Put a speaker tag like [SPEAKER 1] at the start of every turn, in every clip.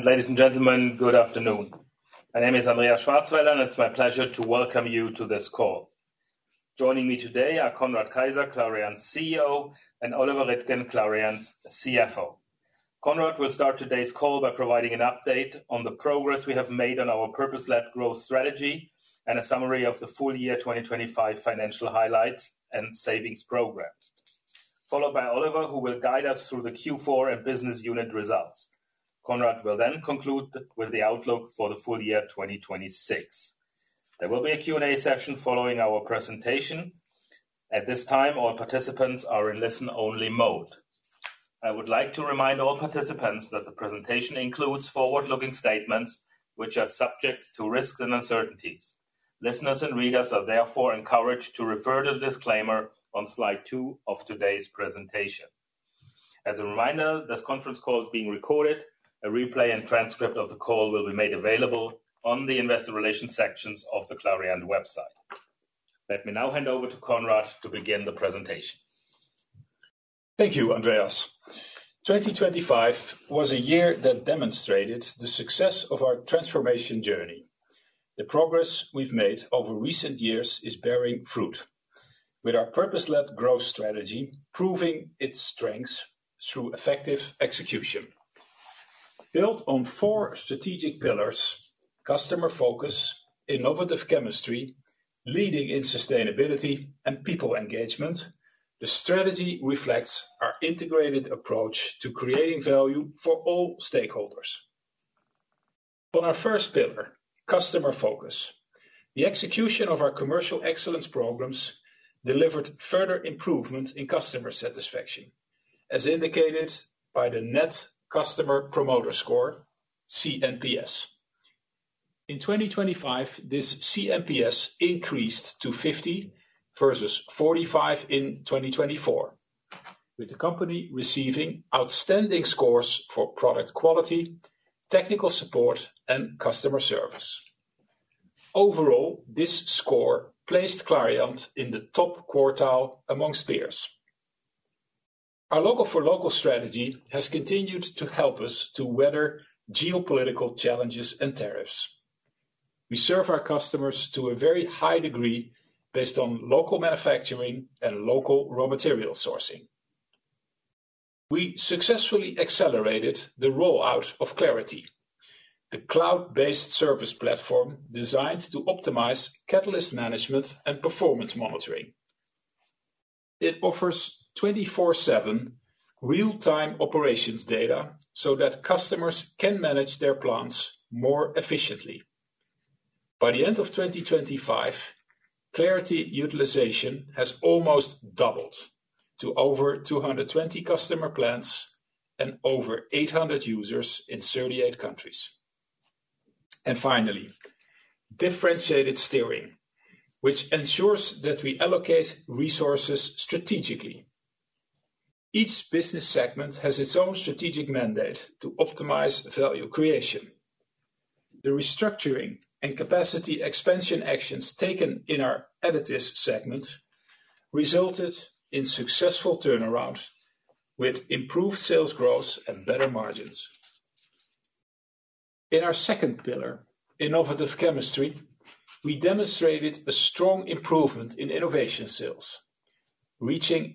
[SPEAKER 1] ladies and gentlemen, good afternoon. My name is Andreas Schwarzwälder, and it's my pleasure to welcome you to this call. Joining me today are Conrad Keijzer, Clariant's CEO, and Oliver Rittgen, Clariant's CFO. Conrad will start today's call by providing an update on the progress we have made on our purpose-led growth strategy and a summary of the full year 2025 financial highlights and savings program. Followed by Oliver, who will guide us through the Q4 and business unit results. Conrad will then conclude with the outlook for the full year 2026. There will be a Q&A session following our presentation. At this time, all participants are in listen-only mode. I would like to remind all participants that the presentation includes forward-looking statements which are subject to risks and uncertainties. Listeners and readers are therefore encouraged to refer to the disclaimer on slide 2 of today's presentation. As a reminder, this conference call is being recorded. A replay and transcript of the call will be made available on the investor relations sections of the Clariant website. Let me now hand over to Conrad to begin the presentation.
[SPEAKER 2] Thank you, Andreas. 2025 was a year that demonstrated the success of our transformation journey. The progress we've made over recent years is bearing fruit, with our purpose-led growth strategy proving its strengths through effective execution. Built on 4 strategic pillars: customer focus, innovative chemistry, leading in sustainability, and people engagement, the strategy reflects our integrated approach to creating value for all stakeholders. On our first pillar, customer focus, the execution of our commercial excellence programs delivered further improvement in customer satisfaction, as indicated by the Net Customer Promoter Score, CNPS. In 2025, this CNPS increased to 50 versus 45 in 2024, with the company receiving outstanding scores for product quality, technical support, and customer service. Overall, this score placed Clariant in the top quartile amongst peers. Our local-for-local strategy has continued to help us to weather geopolitical challenges and tariffs. We serve our customers to a very high degree based on local manufacturing and local raw material sourcing. We successfully accelerated the rollout of Clarity, the cloud-based service platform designed to optimize catalyst management and performance monitoring. It offers 24/7 real-time operations data so that customers can manage their plants more efficiently. By the end of 2025, Clarity utilization has almost doubled to over 220 customer plants and over 800 users in 38 countries. And finally, differentiated steering, which ensures that we allocate resources strategically. Each business segment has its own strategic mandate to optimize value creation. The restructuring and capacity expansion actions taken in our Additives segment resulted in successful turnaround with improved sales growth and better margins. In our second pillar, innovative chemistry, we demonstrated a strong improvement in innovation sales, reaching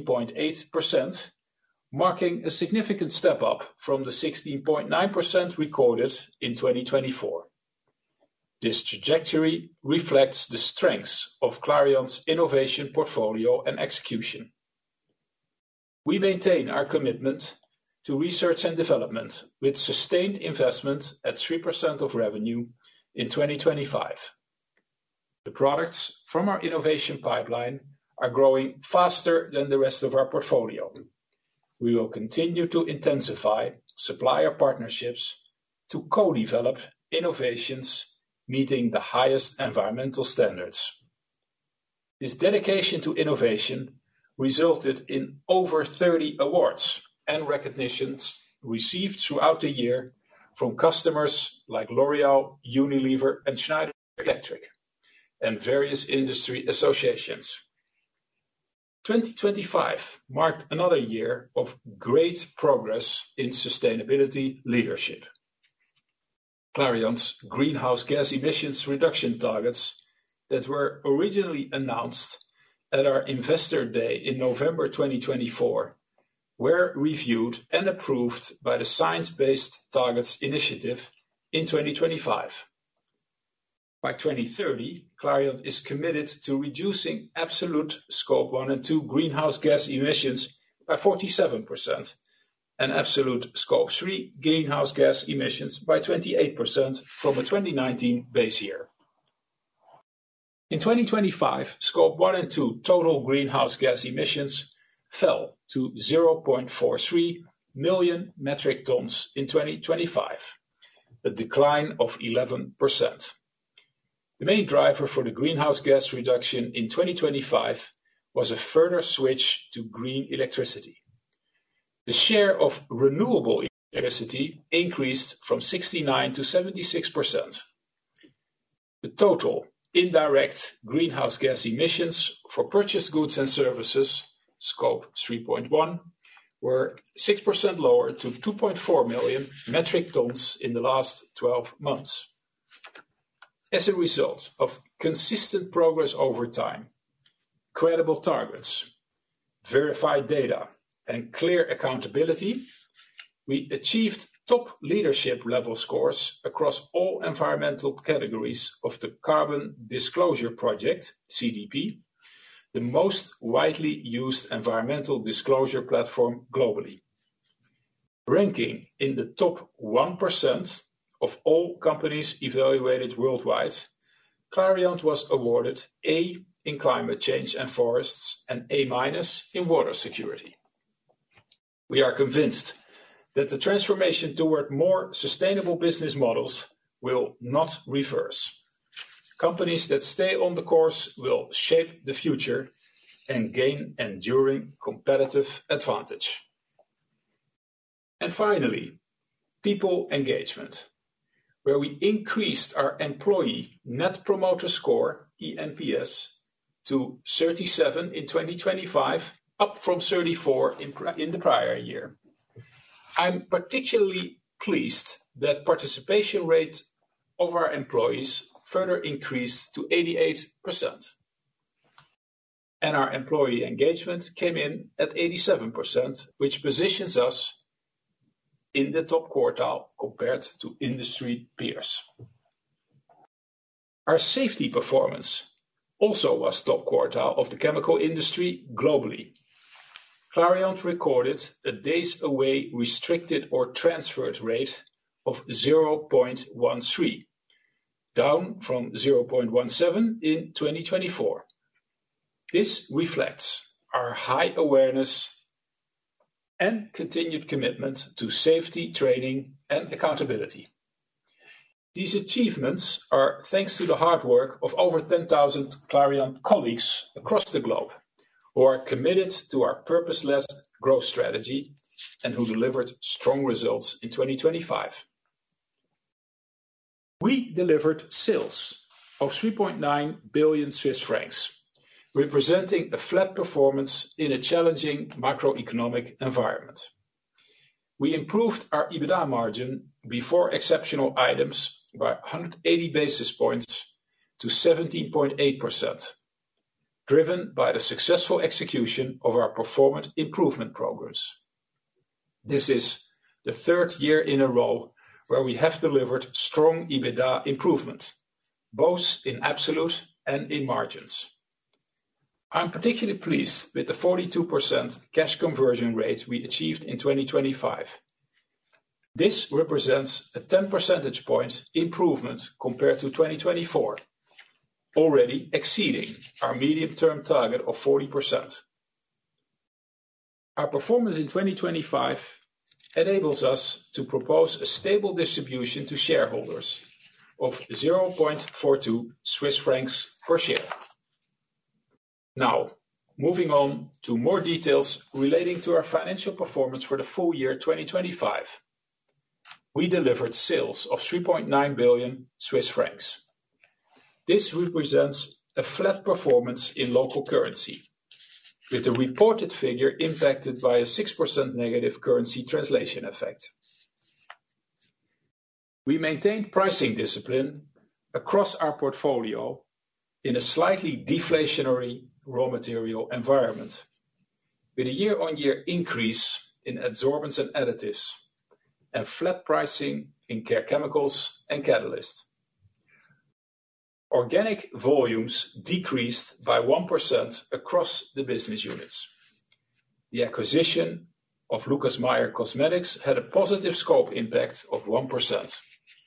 [SPEAKER 2] 18.8%, marking a significant step up from the 16.9% recorded in 2024. This trajectory reflects the strengths of Clariant's innovation portfolio and execution. We maintain our commitment to research and development with sustained investment at 3% of revenue in 2025. The products from our innovation pipeline are growing faster than the rest of our portfolio. We will continue to intensify supplier partnerships to co-develop innovations meeting the highest environmental standards. This dedication to innovation resulted in over 30 awards and recognitions received throughout the year from customers like L'Oréal, Unilever, and Schneider Electric, and various industry associations. 2025 marked another year of great progress in sustainability leadership. Clariant's greenhouse gas emissions reduction targets that were originally announced at our Investor Day in November 2024 were reviewed and approved by the Science Based Targets Initiative in 2025. By 2030, Clariant is committed to reducing absolute Scope 1 and 2 greenhouse gas emissions by 47% and absolute Scope 3 greenhouse gas emissions by 28% from a 2019 base year. In 2025, Scope 1 and 2 total greenhouse gas emissions fell to 0.43 million metric tons in 2025, a decline of 11%. The main driver for the greenhouse gas reduction in 2025 was a further switch to green electricity. The share of renewable electricity increased from 69 to 76%. The total indirect greenhouse gas emissions for purchased goods and services, Scope 3.1, were 6% lower to 2.4 million metric tons in the last 12 months. As a result of consistent progress over time, credible targets, verified data, and clear accountability, we achieved top leadership level scores across all environmental categories of the Carbon Disclosure Project, CDP, the most widely used environmental disclosure platform globally. Ranking in the top 1% of all companies evaluated worldwide, Clariant was awarded A in climate change and forests and A- in water security. We are convinced that the transformation toward more sustainable business models will not reverse. Companies that stay on the course will shape the future and gain enduring competitive advantage. And finally, people engagement, where we increased our employee Net Promoter Score, eNPS, to 37 in 2025, up from 34 in the prior year. I'm particularly pleased that participation rate of our employees further increased to 88%. And our employee engagement came in at 87%, which positions us in the top quartile compared to industry peers. Our safety performance also was top quartile of the chemical industry globally. Clariant recorded a days away restricted or transferred rate of 0.13, down from 0.17 in 2024. This reflects our high awareness and continued commitment to safety, training, and accountability. These achievements are thanks to the hard work of over 10,000 Clariant colleagues across the globe, who are committed to our purpose-led growth strategy and who delivered strong results in 2025. We delivered sales of 3.9 billion Swiss francs, representing a flat performance in a challenging macroeconomic environment. We improved our EBITDA margin before exceptional items by 180 basis points to 17.8%, driven by the successful execution of our performance improvement programs. This is the third year in a row where we have delivered strong EBITDA improvement, both in absolute and in margins. I'm particularly pleased with the 42% cash conversion rate we achieved in 2025. This represents a 10 percentage point improvement compared to 2024, already exceeding our medium-term target of 40%. Our performance in 2025 enables us to propose a stable distribution to shareholders of 0.42 Swiss francs per share. Now, moving on to more details relating to our financial performance for the full year 2025. We delivered sales of 3.9 billion Swiss francs. This represents a flat performance in local currency, with the reported figure impacted by a 6% negative currency translation effect. We maintained pricing discipline across our portfolio in a slightly deflationary raw material environment, with a year-on-year increase in adsorbents and additives, and flat pricing in Care Chemicals and Catalysts. Organic volumes decreased by 1% across the business units. The acquisition of Lucas Meyer Cosmetics had a positive scope impact of 1%.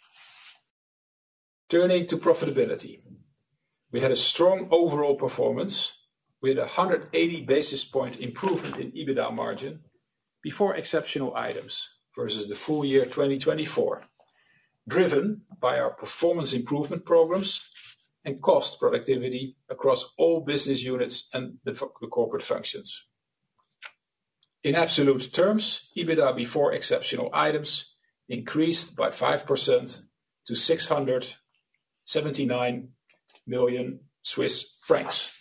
[SPEAKER 2] Turning to profitability, we had a strong overall performance with a 180 basis point improvement in EBITDA margin before exceptional items versus the full year 2024, driven by our performance improvement programs and cost productivity across all business units and the corporate functions. In absolute terms, EBITDA before exceptional items increased by 5% to 679 million Swiss francs.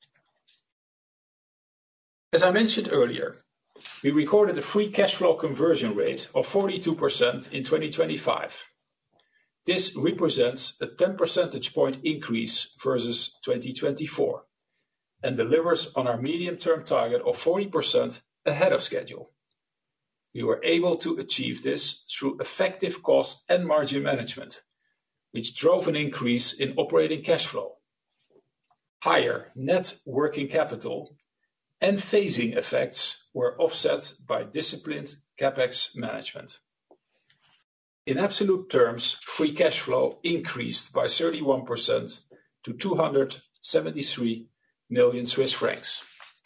[SPEAKER 2] As I mentioned earlier, we recorded a free cash flow conversion rate of 42% in 2025. This represents a 10 percentage point increase versus 2024 and delivers on our medium-term target of 40% ahead of schedule. We were able to achieve this through effective cost and margin management, which drove an increase in operating cash flow. Higher net working capital and phasing effects were offset by disciplined CapEx management. In absolute terms, free cash flow increased by 31% to 273 million Swiss francs.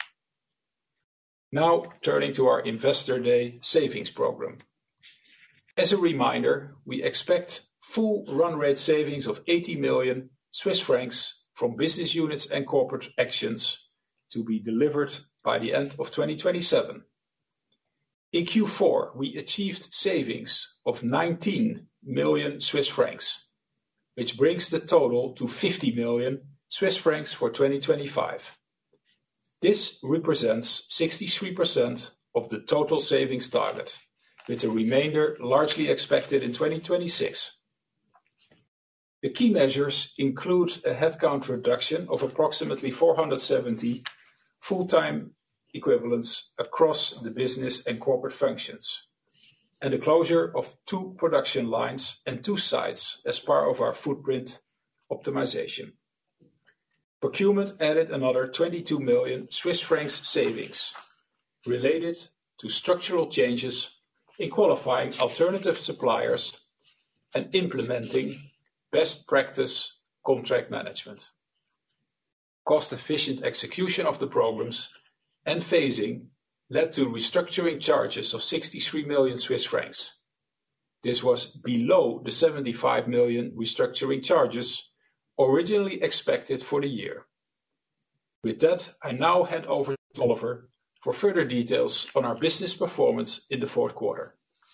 [SPEAKER 2] Now turning to our Investor Day savings program. As a reminder, we expect full run rate savings of 80 million Swiss francs from business units and corporate actions to be delivered by the end of 2027. In Q4, we achieved savings of 19 million Swiss francs, which brings the total to 50 million Swiss francs for 2025. This represents 63% of the total savings target, with the remainder largely expected in 2026. The key measures include a headcount reduction of approximately 470 full-time equivalents across the business and corporate functions, and the closure of 2 production lines and 2 sites as part of our footprint optimization. Procurement added another 22 million Swiss francs savings related to structural changes in qualifying alternative suppliers and implementing best practice contract management. Cost-efficient execution of the programs and phasing led to restructuring charges of 63 million Swiss francs. This was below the 75 million restructuring charges originally expected for the year. With that, I now hand over to Oliver for further details on our business performance in the fourth quarter.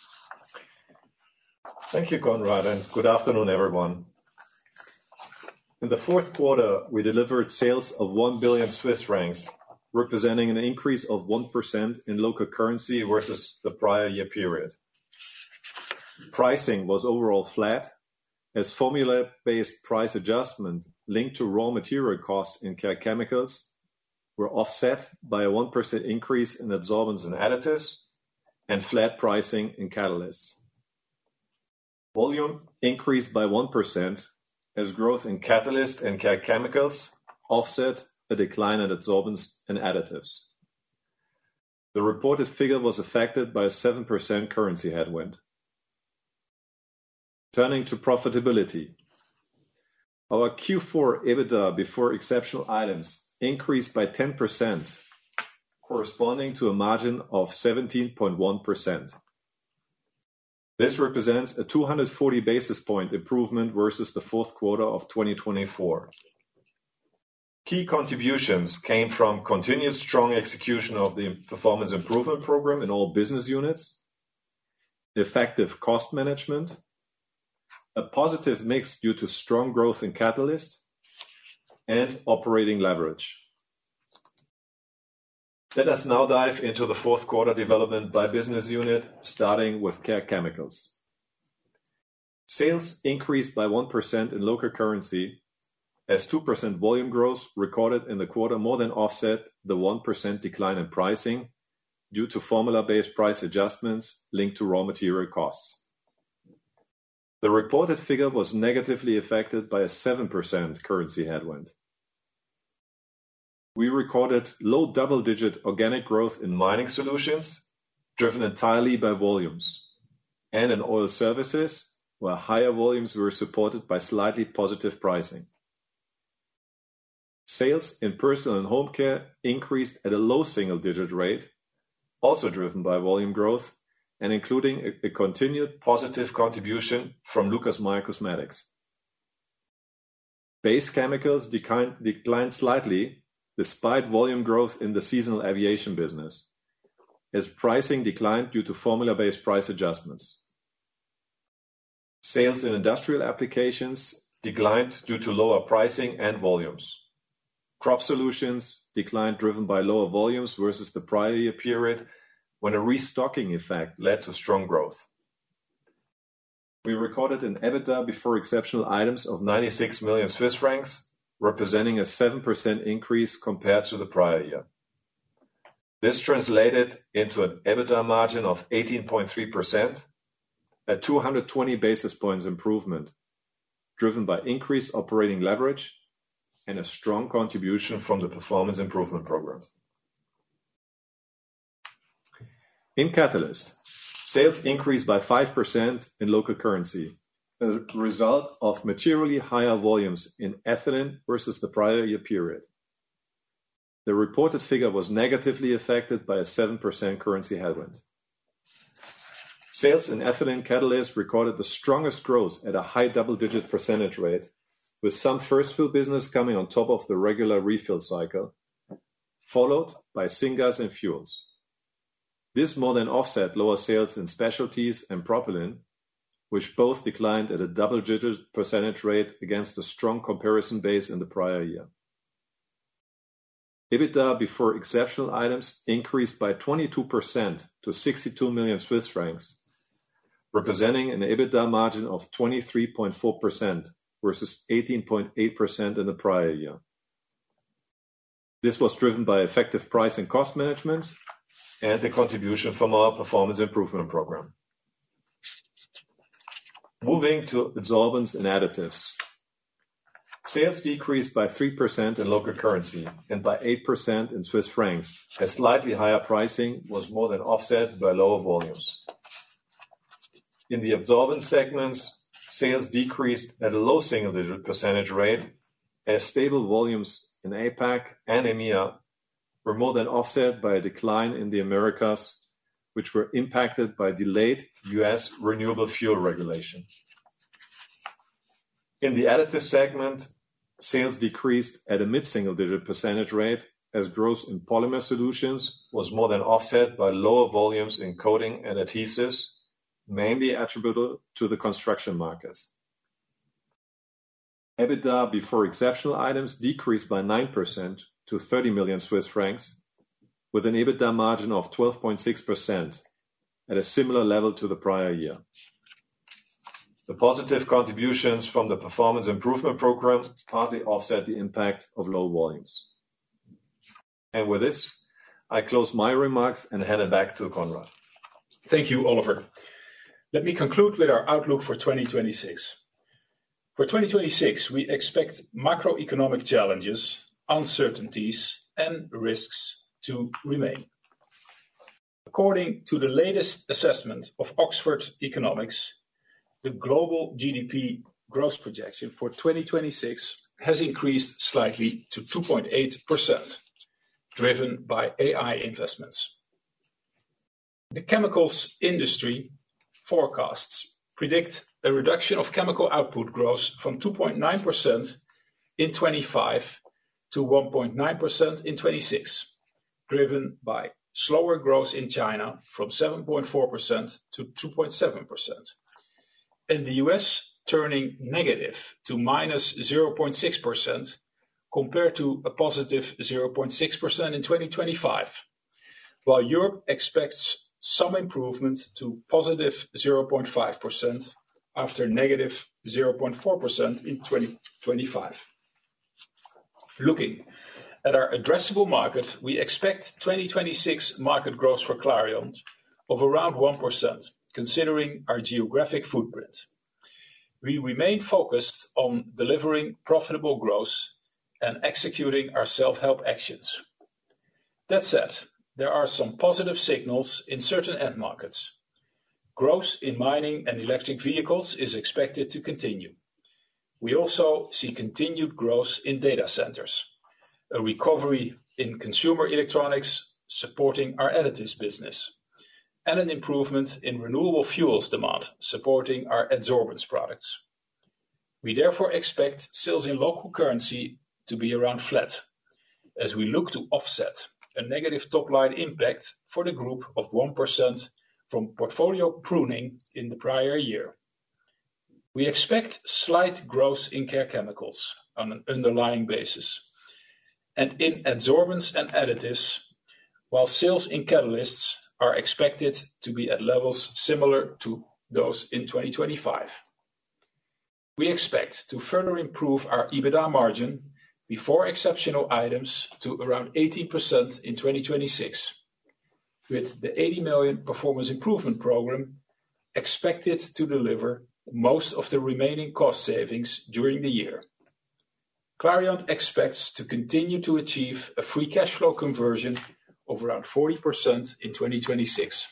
[SPEAKER 3] Thank you, Conrad, and good afternoon, everyone. In the fourth quarter, we delivered sales of 1 billion Swiss francs, representing an increase of 1% in local currency versus the prior year period. Pricing was overall flat, as formula-based price adjustment linked to raw material costs in Care Chemicals were offset by a 1% increase in Adsorbents and Additives and flat pricing in Catalysts. Volume increased by 1% as growth in Catalysts and Care Chemicals offset a decline in Adsorbents and Additives. The reported figure was affected by a 7% currency headwind. Turning to profitability. Our Q4 EBITDA before exceptional items increased by 10%, corresponding to a margin of 17.1%. This represents a 240 basis point improvement versus the fourth quarter of 2024. Key contributions came from continued strong execution of the performance improvement program in all business units, effective cost management, a positive mix due to strong growth in Catalysts, and operating leverage. Let us now dive into the fourth quarter development by business unit, starting with Care Chemicals. Sales increased by 1% in local currency, as 2% volume growth recorded in the quarter more than offset the 1% decline in pricing due to formula-based price adjustments linked to raw material costs. The reported figure was negatively affected by a 7% currency headwind. We recorded low double-digit organic growth in mining solutions, driven entirely by volumes, and in oil services, where higher volumes were supported by slightly positive pricing. Sales in personal and home care increased at a low single-digit rate, also driven by volume growth and including a continued positive contribution from Lucas Meyer Cosmetics. Base chemicals declined slightly despite volume growth in the seasonal aviation business, as pricing declined due to formula-based price adjustments. Sales in industrial applications declined due to lower pricing and volumes. Crop solutions declined driven by lower volumes versus the prior year period, when a restocking effect led to strong growth. We recorded an EBITDA before exceptional items of 96 million Swiss francs, representing a 7% increase compared to the prior year. This translated into an EBITDA margin of 18.3%, a 220 basis points improvement, driven by increased operating leverage and a strong contribution from the performance improvement programs. In Catalyst, sales increased by 5% in local currency, a result of materially higher volumes in ethylene versus the prior year period. The reported figure was negatively affected by a 7% currency headwind. Sales in ethylene catalyst recorded the strongest growth at a high double-digit percentage rate, with some first-fill business coming on top of the regular refill cycle, followed by syngas and fuels. This more than offset lower sales in specialties and propylene, which both declined at a double-digit percentage rate against a strong comparison base in the prior year. EBITDA before exceptional items increased by 22% to 62 million Swiss francs, representing an EBITDA margin of 23.4% versus 18.8% in the prior year. This was driven by effective price and cost management and the contribution from our performance improvement program. Moving to Adsorbents and Additives. Sales decreased by 3% in local currency and by 8% in Swiss francs, as slightly higher pricing was more than offset by lower volumes. In the Adsorbents segments, sales decreased at a low single-digit percentage rate, as stable volumes in APAC and EMEA were more than offset by a decline in the Americas, which were impacted by delayed US renewable fuel regulation. In the Additives segment, sales decreased at a mid-single-digit percentage rate, as growth in polymer solutions was more than offset by lower volumes in coating and adhesives, mainly attributable to the construction markets. EBITDA before exceptional items decreased by 9% to 30 million Swiss francs, with an EBITDA margin of 12.6%, at a similar level to the prior year. The positive contributions from the performance improvement program partly offset the impact of low volumes. And with this, I close my remarks and hand it back to Conrad.
[SPEAKER 2] Thank you, Oliver. Let me conclude with our outlook for 2026. For 2026, we expect macroeconomic challenges, uncertainties, and risks to remain. According to the latest assessment of Oxford Economics, the global GDP growth projection for 2026 has increased slightly to 2.8%, driven by AI investments. The chemicals industry forecasts predict a reduction of chemical output growth from 2.9% in 25 to 1.9% in 26, driven by slower growth in China from 7.4% to 2.7%. In the US, turning negative to minus 0.6% compared to a positive 0.6% in 2025, while Europe expects some improvement to positive 0.5% after negative 0.4% in 2025. Looking at our addressable market, we expect 2026 market growth for Clariant of around 1%, considering our geographic footprint. We remain focused on delivering profitable growth and executing our self-help actions. That said, there are some positive signals in certain end markets. Growth in mining and electric vehicles is expected to continue. We also see continued growth in data centers, a recovery in consumer electronics supporting our additives business, and an improvement in renewable fuels demand supporting our adsorbents products. We therefore expect sales in local currency to be around flat as we look to offset a negative top-line impact for the group of 1% from portfolio pruning in the prior year. We expect slight growth in Care Chemicals on an underlying basis, and in adsorbents and additives, while sales in catalysts are expected to be at levels similar to those in 2025. We expect to further improve our EBITDA margin before exceptional items to around 18% in 2026, with the 80 million performance improvement program expected to deliver most of the remaining cost savings during the year. Clariant expects to continue to achieve a free cash flow conversion of around 40% in 2026.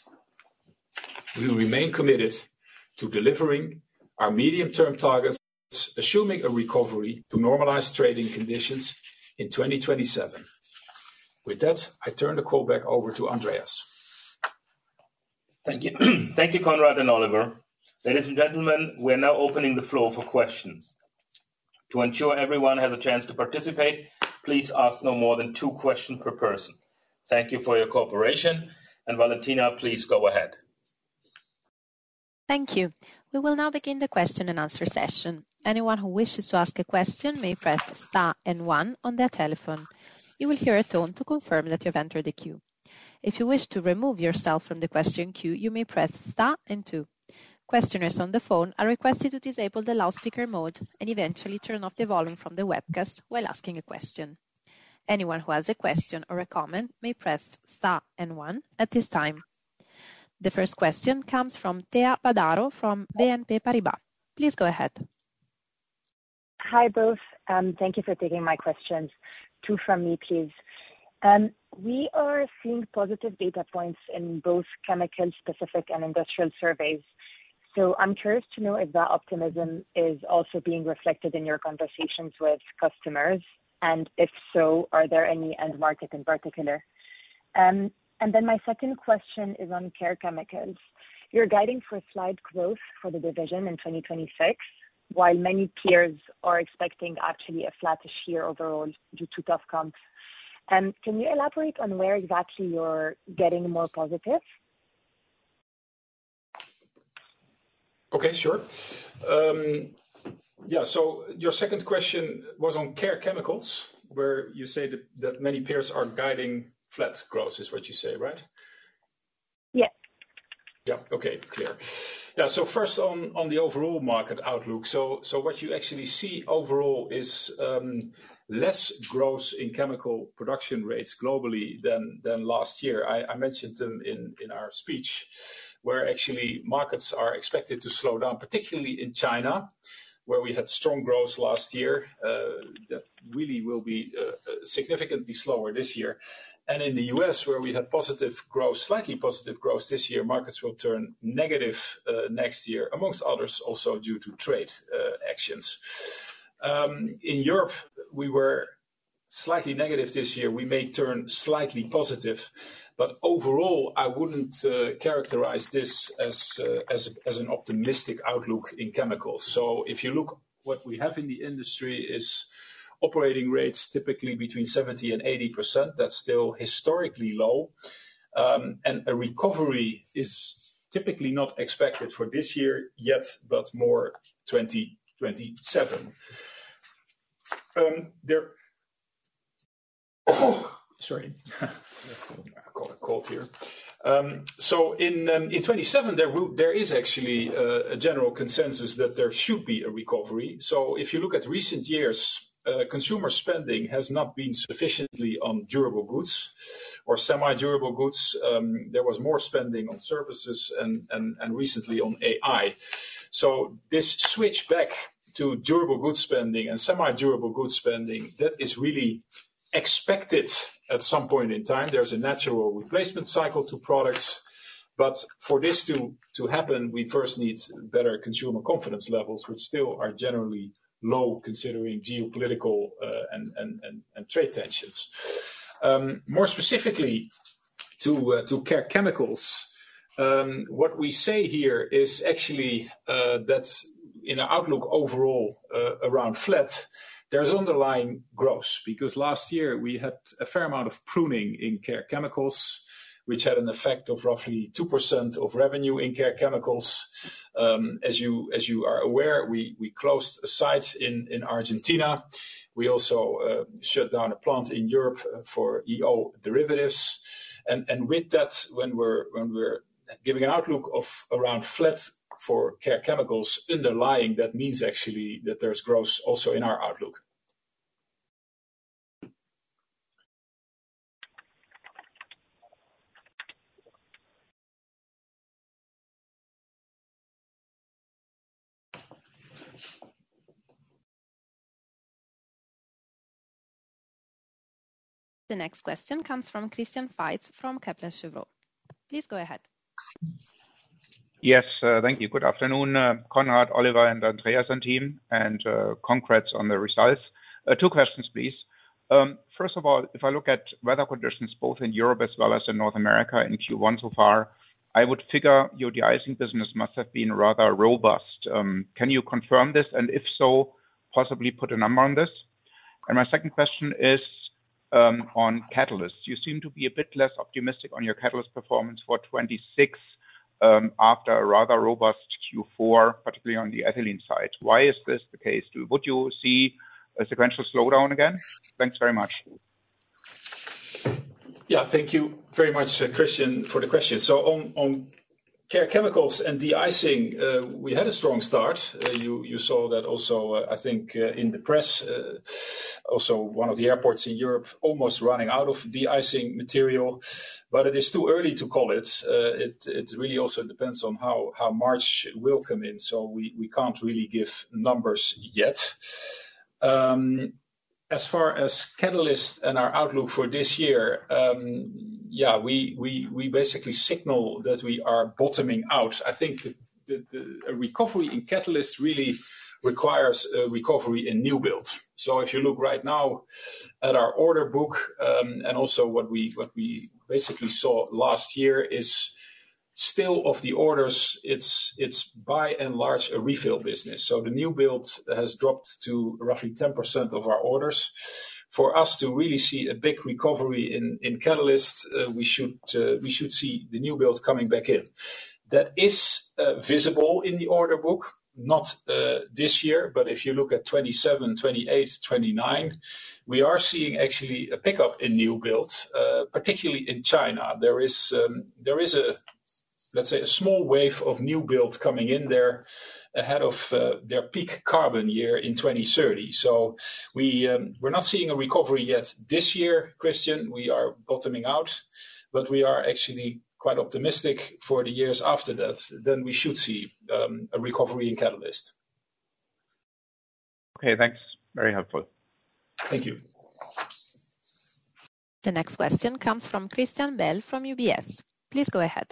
[SPEAKER 2] We remain committed to delivering our medium-term targets, assuming a recovery to normalized trading conditions in 2027. With that, I turn the call back over to Andreas.
[SPEAKER 1] Thank you. Thank you, Conrad and Oliver. Ladies and gentlemen, we are now opening the floor for questions. To ensure everyone has a chance to participate, please ask no more than 2 questions per person. Thank you for your cooperation. And Valentina, please go ahead.
[SPEAKER 4] Thank you. We will now begin the question and answer session. Anyone who wishes to ask a question may press star and 1 on their telephone. You will hear a tone to confirm that you have entered the queue. If you wish to remove yourself from the question queue, you may press star and 2. Questioners on the phone are requested to disable the loudspeaker mode and eventually turn off the volume from the webcast while asking a question. Anyone who has a question or a comment may press star and 1 at this time. The first question comes from Thea Badaro from BNP Paribas. Please go ahead.
[SPEAKER 5] Hi, both. Thank you for taking my questions. 2 from me, please. We are seeing positive data points in both chemical-specific and industrial surveys. So I'm curious to know if that optimism is also being reflected in your conversations with customers, and if so, are there any end market in particular? And then my second question is on Care Chemicals. You're guiding for slight growth for the division in 2026, while many peers are expecting actually a flattish year overall due to tough comps. Can you elaborate on where exactly you're getting more positive?
[SPEAKER 2] Okay, sure. So your second question was on Care Chemicals, where you say that many peers are guiding flat growth, is what you say, right?
[SPEAKER 5] Yeah.
[SPEAKER 2] Yeah, okay, clear. Yeah, so first on the overall market outlook. So what you actually see overall is less growth in chemical production rates globally than last year. I mentioned them in our speech, where actually markets are expected to slow down, particularly in China, where we had strong growth last year. That really will be significantly slower this year. And in the US, where we had positive growth, slightly positive growth this year, markets will turn negative next year, amongst others also due to trade actions. In Europe, we were slightly negative this year. We may turn slightly positive, but overall, I wouldn't characterize this as an optimistic outlook in chemicals. So if you look, what we have in the industry is operating rates typically between 70 and 80%. That's still historically low. And a recovery is typically not expected for this year yet, but more 2027. Sorry, I caught a cold here. So in 27, there is actually a general consensus that there should be a recovery. So if you look at recent years, consumer spending has not been sufficiently on durable goods or semi-durable goods. There was more spending on services and recently on AI. So this switch back to durable goods spending and semi-durable goods spending, that is really expected at some point in time. There's a natural replacement cycle to products. But for this to happen, we first need better consumer confidence levels, which still are generally low considering geopolitical and trade tensions. More specifically to Care Chemicals, what we say here is actually that in our outlook overall around flat, there's underlying growth, because last year we had a fair amount of pruning in Care Chemicals, which had an effect of roughly 2% of revenue in Care Chemicals. As you are aware, we closed a site in Argentina. We also shut down a plant in Europe for EO derivatives. And with that, when we're giving an outlook of around flat for Care Chemicals underlying, that means actually that there's growth also in our outlook.
[SPEAKER 4] The next question comes from Christian Faitz from Kepler Cheuvreux. Please go ahead.
[SPEAKER 6] Yes, thank you. Good afternoon, Conrad, Oliver, and Andreas and team, and congrats on the results. Two questions, please. First of all, if I look at weather conditions both in Europe as well as in North America in Q1 so far, I would figure your de-icing business must have been rather robust. Can you confirm this? And if so, possibly put a number on this? And my second question is on catalysts. You seem to be a bit less optimistic on your catalyst performance for 26 after a rather robust Q4, particularly on the ethylene side. Why is this the case? Would you see a sequential slowdown again? Thanks very much.
[SPEAKER 2] Yeah, thank you very much, Christian, for the question. So on Care Chemicals and de-icing, we had a strong start. You saw that also, I think, in the press. Also, one of the airports in Europe almost running out of de-icing material. But it is too early to call it. It really also depends on how March will come in. So we can't really give numbers yet. As far as catalysts and our outlook for this year, we basically signal that we are bottoming out. I think a recovery in catalysts really requires a recovery in new build. So if you look right now at our order book, and also what we basically saw last year is still of the orders, it's by and large a refill business. So the new build has dropped to roughly 10% of our orders. For us to really see a big recovery in catalysts, we should see the new build coming back in. That is visible in the order book, not this year, but if you look at 27, 28, 29, we are seeing actually a pickup in new build, particularly in China. There is a, let's say, a small wave of new build coming in there ahead of their peak carbon year in 2030. So we're not seeing a recovery yet this year, Christian. We are bottoming out, but we are actually quite optimistic for the years after that. Then we should see a recovery in catalyst.
[SPEAKER 6] Okay, thanks. Very helpful.
[SPEAKER 2] Thank you.
[SPEAKER 4] The next question comes from Christian Bell from UBS. Please go ahead.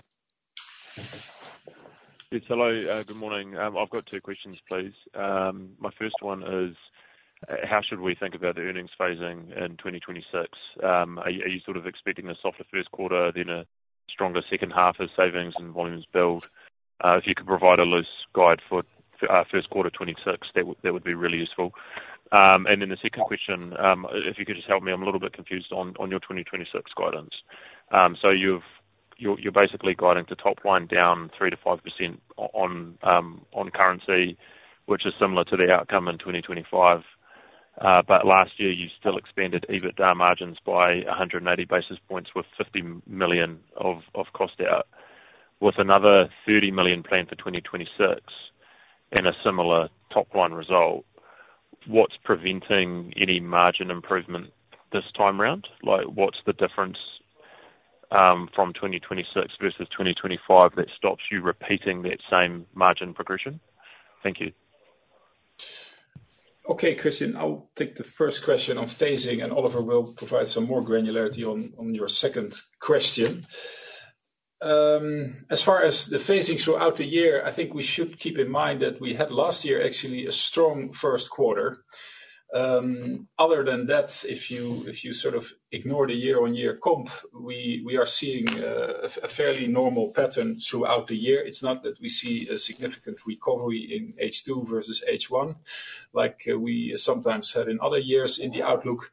[SPEAKER 7] Yes, hello, good morning. I've got two questions, please. My first one is, how should we think about the earnings phasing in 2026? Are you sort of expecting a softer first quarter, then a stronger second half as savings and volumes build? If you could provide a loose guide for first quarter 26, that would be really useful. And then the second question, if you could just help me, I'm a little bit confused on your 2026 guidance. So you're basically guiding to top line down 3 to 5% on currency, which is similar to the outcome in 2025. but last year you still expanded EBITDA margins by 180 basis points with 50 million of cost out. With another 30 million planned for 2026 and a similar top-line result, what's preventing any margin improvement this time round? Like, what's the difference from 2026 versus 2025 that stops you repeating that same margin progression? Thank you.
[SPEAKER 2] Okay, Christian, I'll take the first question on phasing, and Oliver will provide some more granularity on your second question. As far as the phasing throughout the year, I think we should keep in mind that we had last year actually a strong first quarter. Other than that, if you sort of ignore the year-on-year comp, we are seeing a fairly normal pattern throughout the year. It's not that we see a significant recovery in H2 versus H1, like we sometimes had in other years in the outlook.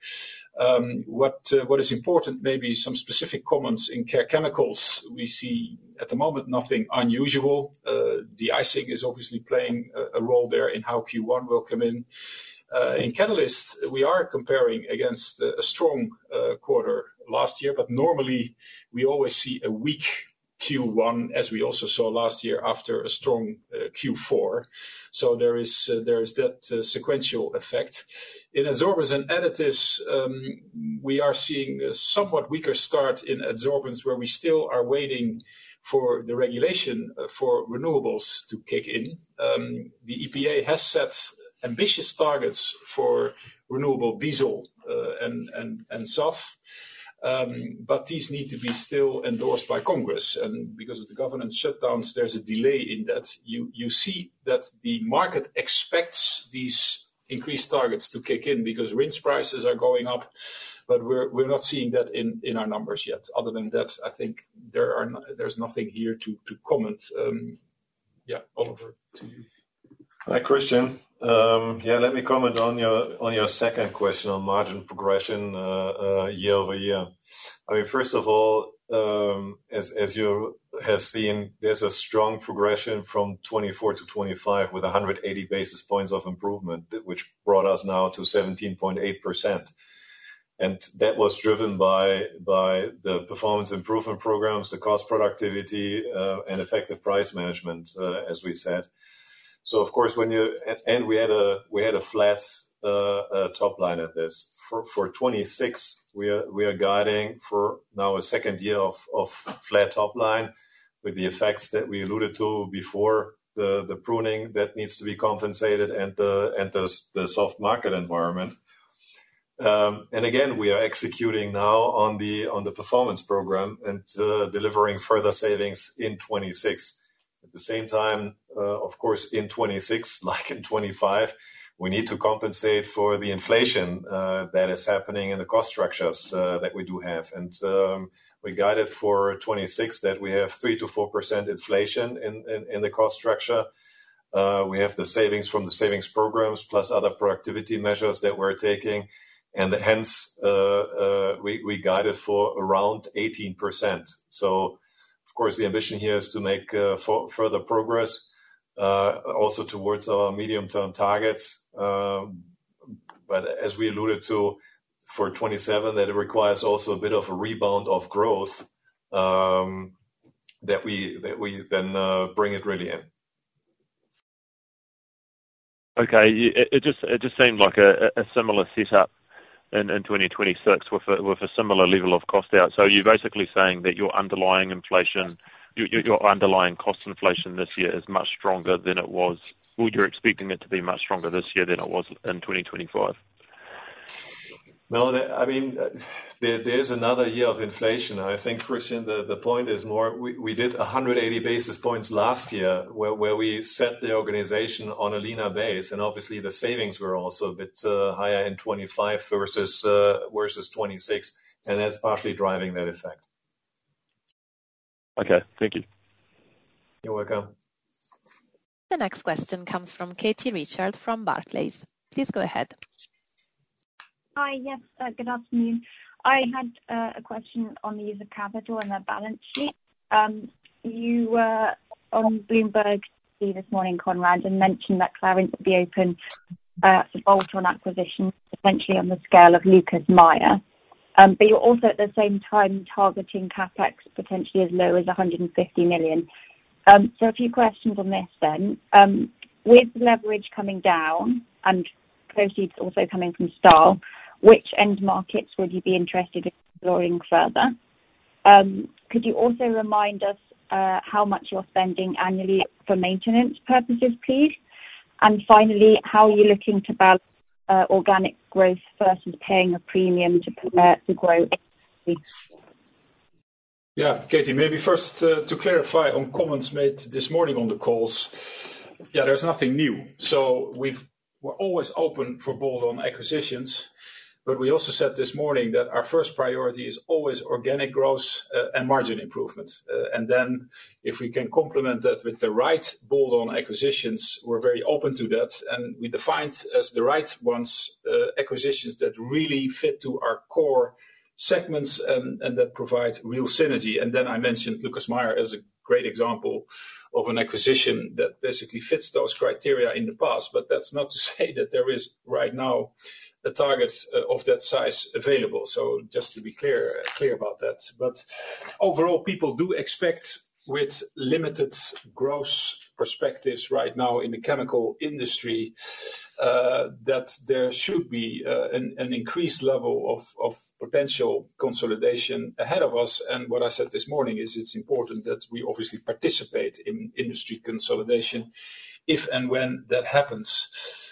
[SPEAKER 2] What is important, maybe some specific comments in Care Chemicals. We see at the moment nothing unusual. De-icing is obviously playing a role there in how Q1 will come in. In Catalysts, we are comparing against a strong quarter last year, but normally we always see a weak Q1, as we also saw last year after a strong Q4. So there is that sequential effect. In Adsorbents and Additives, we are seeing a somewhat weaker start in adsorbents, where we still are waiting for the regulation for renewables to kick in. The EPA has set ambitious targets for renewable diesel and SAF. But these need to be still endorsed by Congress. And because of the government shutdowns, there's a delay in that. You see that the market expects these increased targets to kick in because RINs prices are going up, but we're not seeing that in our numbers yet. Other than that, I think there's nothing here to comment. Oliver, to you.
[SPEAKER 3] Hi, Christian. Let me comment on your second question on margin progression year over year. I mean, first of all, as you have seen, there's a strong progression from 24 to 25 with 180 basis points of improvement, which brought us now to 17.8%. And that was driven by the performance improvement programs, the cost productivity, and effective price management, as we said. So of course, we had a flat top line at this. For 26, we are guiding for now a second year of flat top line, with the effects that we alluded to before, the pruning that needs to be compensated and the soft market environment. And again, we are executing now on the performance program and delivering further savings in 26. At the same time, of course, in 26, like in 25, we need to compensate for the inflation that is happening in the cost structures that we do have. And we guided for 26 that we have 3 to 4% inflation in the cost structure. We have the savings from the savings programs plus other productivity measures that we're taking. And hence, we guided for around 18%. So, of course, the ambition here is to make further progress, also towards our medium-term targets. But as we alluded to, for 27, that it requires also a bit of a rebound of growth that we then bring it really in.
[SPEAKER 7] Okay, it just seemed like a similar setup in 2026 with a similar level of cost out. So you're basically saying that your underlying inflation, your underlying cost inflation this year is much stronger than it was. Well, you're expecting it to be much stronger this year than it was in 2025.
[SPEAKER 3] No, I mean, there's another year of inflation. I think, Christian, the point is more, we did 180 basis points last year where we set the organization on a leaner base. And obviously the savings were also a bit higher in 25 versus 26. And that's partially driving that effect.
[SPEAKER 7] Okay, thank you.
[SPEAKER 3] You're welcome.
[SPEAKER 4] The next question comes from Katie Richard from Barclays. Please go ahead.
[SPEAKER 8] Hi, yes, good afternoon. I had a question on the use of capital and the balance sheet. You were on Bloomberg this morning, Conrad, and mentioned that Clariant would be open bolt-on acquisitions, potentially on the scale of Lucas Meyer. But you're also at the same time targeting CapEx potentially as low as 150 million. So a few questions on this then. With leverage coming down and proceeds also coming from Stahl, which end markets would you be interested in exploring further? Could you also remind us how much you're spending annually for maintenance purposes, please? And finally, how are you looking to balance organic growth versus paying a premium to grow?
[SPEAKER 2] Yeah, Katie, maybe first to clarify on comments made this morning on the calls. Yeah, there's nothing new. So we're always open for bolt-on acquisitions, but we also said this morning that our first priority is always organic growth and margin improvement. And then if we can complement that with the right bolt-on acquisitions, we're very open to that. And we defined as the right ones acquisitions that really fit to our core segments and that provide real synergy. And then I mentioned Lucas Meyer as a great example of an acquisition that basically fits those criteria in the past. But that's not to say that there is right now a target of that size available. So just to be clear about that. But overall, people do expect, with limited growth perspectives right now in the chemical industry, that there should be an increased level of potential consolidation ahead of us. And what I said this morning is it's important that we obviously participate in industry consolidation if and when that happens.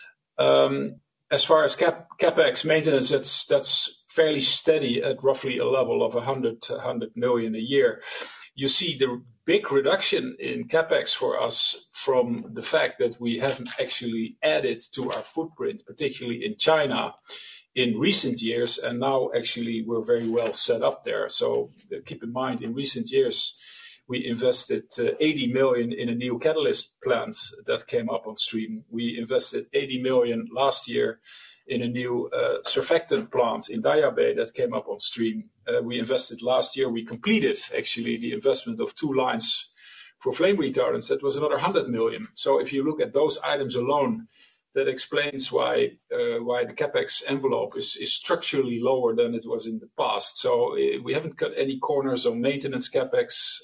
[SPEAKER 2] As far as CapEx maintenance, that's fairly steady at roughly a level of 100 million a year. You see the big reduction in CapEx for us from the fact that we haven't actually added to our footprint, particularly in China, in recent years, and now actually we're very well set up there. So keep in mind, in recent years, we invested 80 million in a new catalyst plant that came up on stream. We invested 80 million last year in a new surfactant plant in Daya Bay that came up on stream. We invested last year, we completed actually the investment of 2 lines for flame retardants. That was another 100 million. So if you look at those items alone, that explains why the CapEx envelope is structurally lower than it was in the past. So we haven't cut any corners on maintenance CapEx.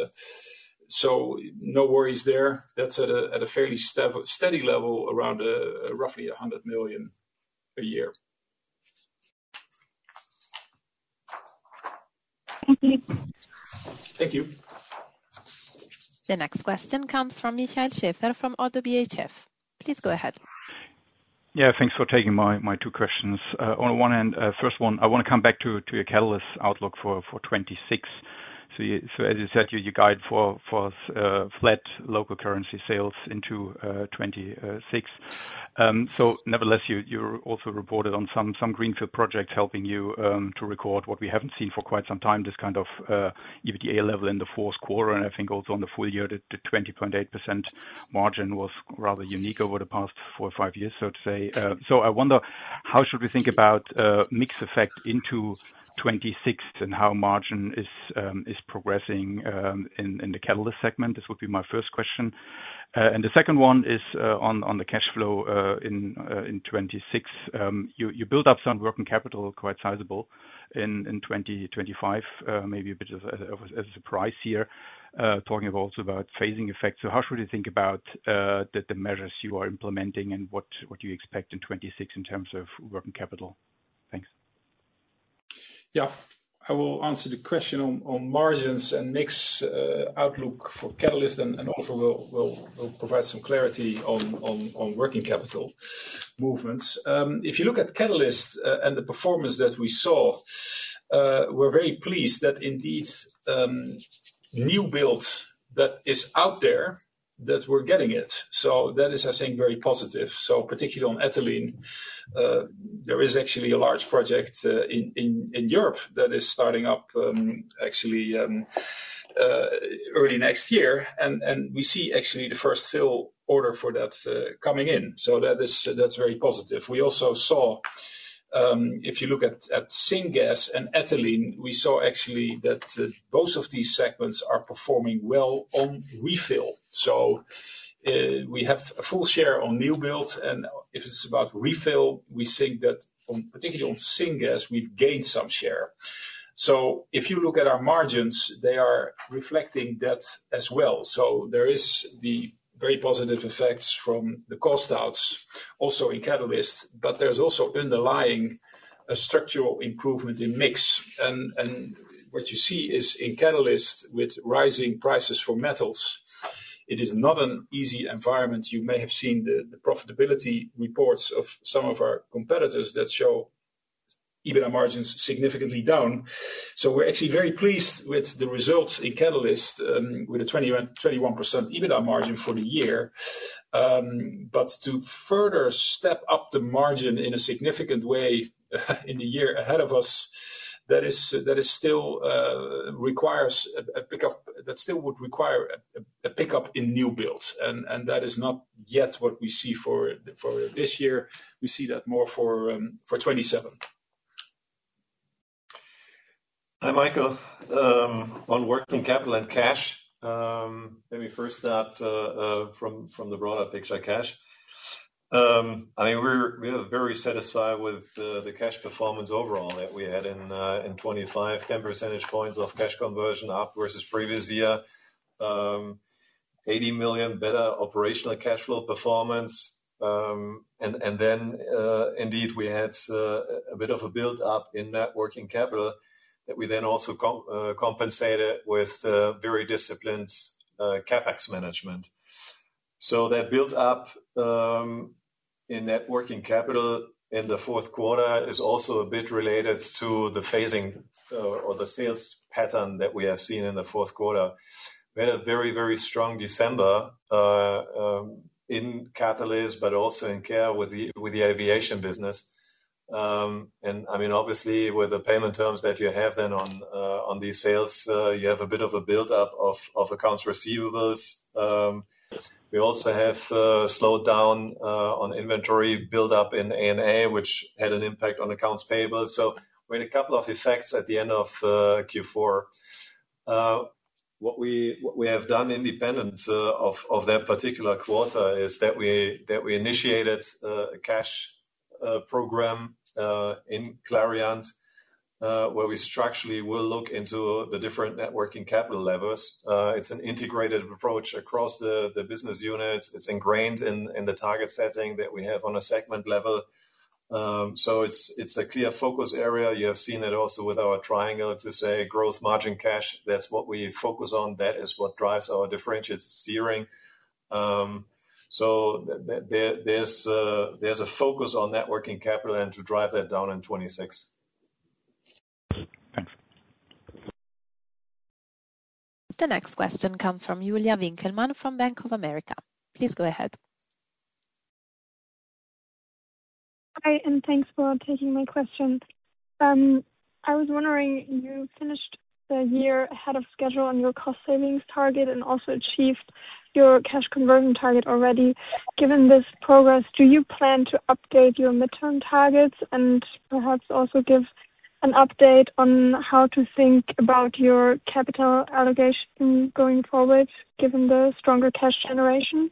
[SPEAKER 2] So no worries there. That's at a fairly steady level around roughly 100 million a year.
[SPEAKER 8] Thank you.
[SPEAKER 2] Thank you.
[SPEAKER 4] The next question comes from Michael Schäfer from ODDO BHF. Please go ahead.
[SPEAKER 6] Yeah, thanks for taking my 2 questions. On one hand, first one, I want to come back to your catalyst outlook for 26. So as you said, you guide for flat local currency sales into 26. So nevertheless, you also reported on some greenfield projects helping you to record what we haven't seen for quite some time, this kind of EBITDA level in the fourth quarter. And I think also on the full year, the 20.8% margin was rather unique over the past 4 or 5 years, so to say. So I wonder, how should we think about mix effect into 26 and how margin is progressing in the catalyst segment? This would be my first question. And the second one is on the cash flow in 26. You build up some working capital quite sizable in 2025, maybe a bit as a surprise here, talking also about phasing effects. So how should we think about the measures you are implementing and what you expect in 26 in terms of working capital? Thanks.
[SPEAKER 2] Yeah, I will answer the question on margins and mix outlook for catalyst, and also will provide some clarity on working capital movements. If you look at catalyst and the performance that we saw, we're very pleased that indeed new build that is out there, that we're getting it. So that is, I think, very positive. So particularly on ethylene, there is actually a large project in Europe that is starting up early next year, and we see actually the first fill order for that coming in. So that's very positive. We also saw, if you look at syngas and ethylene, we saw actually that both of these segments are performing well on refill. So we have a full share on new build, and if it's about refill, we think that particularly on syngas, we've gained some share. So if you look at our margins, they are reflecting that as well. So there is the very positive effects from the cost outs, also in Catalyst, but there's also underlying a structural improvement in mix. And what you see is in Catalyst with rising prices for metals, it is not an easy environment. You may have seen the profitability reports of some of our competitors that show EBITDA margins significantly down. So we're actually very pleased with the result in Catalyst with a 21% EBITDA margin for the year. But to further step up the margin in a significant way in the year ahead of us, that is still requires a pickup. That still would require a pickup in new build, and that is not yet what we see for this year. We see that more for 27.
[SPEAKER 3] Hi, Michael. On working capital and cash, let me first start from the broader picture, cash. I mean, we are very satisfied with the cash performance overall that we had in 25, 10 percentage points of cash conversion up versus previous year. 80 million better operational cash flow performance. And then indeed we had a bit of a build up in net working capital that we then also compensated with very disciplined capex management. So that build up in net working capital in the fourth quarter is also a bit related to the phasing or the sales pattern that we have seen in the fourth quarter. We had a very, very strong December in Catalyst, but also in Care with the aviation business. And I mean, obviously, with the payment terms that you have then on these sales, you have a bit of a build up of accounts receivables. We also have slowed down on inventory build up in A&A, which had an impact on accounts payable. So we had a couple of effects at the end of Q4. What we have done independent of that particular quarter is that we initiated a cash program in Clariant, where we structurally will look into the different net working capital levels. It's an integrated approach across the business units. It's ingrained in the target setting that we have on a segment level. So it's a clear focus area. You have seen it also with our triangle to say growth, margin, cash. That's what we focus on. That is what drives our differentiated steering. So there's a focus on net working capital and to drive that down in 26.
[SPEAKER 6] Thanks.
[SPEAKER 4] The next question comes from Julia Winkelmann from Bank of America. Please go ahead.
[SPEAKER 9] Hi, and thanks for taking my question. I was wondering, you finished the year ahead of schedule on your cost savings target and also achieved your cash conversion target already. Given this progress, do you plan to update your midterm targets and perhaps also give an update on how to think about your capital allocation going forward, given the stronger cash generation?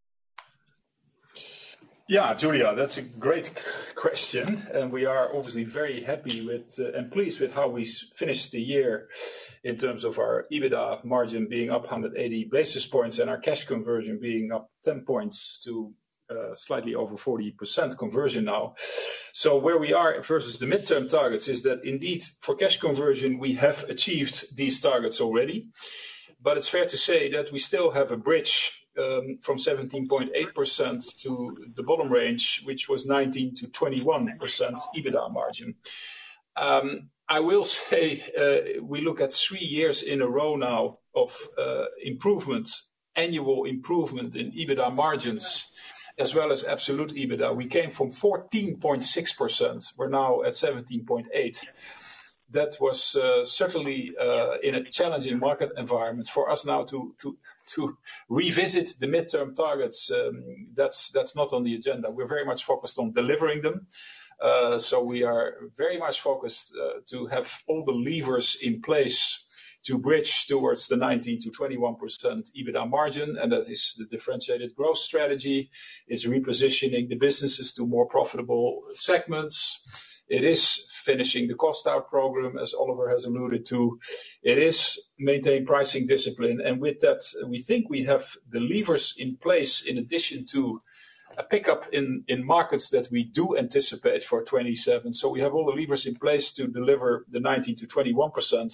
[SPEAKER 2] Yeah, Julia, that's a great question. And we are obviously very happy with and pleased with how we finished the year in terms of our EBITDA margin being up 180 basis points and our cash conversion being up 10 points to slightly over 40% conversion now. So where we are versus the midterm targets is that indeed for cash conversion, we have achieved these targets already. But it's fair to say that we still have a bridge from 17.8% to the bottom range, which was 19 to 21% EBITDA margin. I will say we look at 3 years in a row now of annual improvement in EBITDA margins, as well as absolute EBITDA. We came from 14.6%. We're now at 17.8%. That was certainly in a challenging market environment for us now to revisit the midterm targets. That's not on the agenda. We're very much focused on delivering them. So we are very much focused to have all the levers in place to bridge towards the 19 to 21% EBITDA margin, and that is the differentiated growth strategy. It's repositioning the businesses to more profitable segments. It is finishing the cost out program, as Oliver has alluded to. It is maintain pricing discipline. And with that, we think we have the levers in place in addition to a pickup in markets that we do anticipate for 27. So we have all the levers in place to deliver the 19 to 21%.